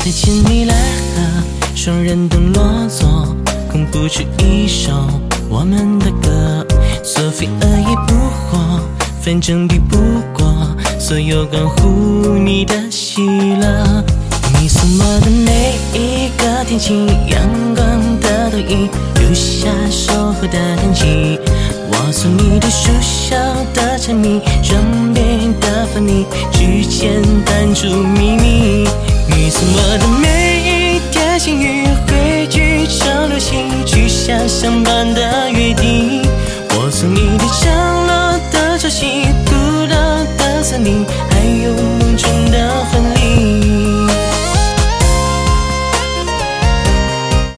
再牵你来和双人灯落座，空谱出一首我们的歌，所非恶也不惑，反正比不过所有关乎你的喜乐。你送我的每一个天气，阳光的投影，留下守候的痕迹。我送你对熟晓的沉迷，装备的分离之间弹出秘密。你送我的每一点幸运，汇聚成流星，去想象般的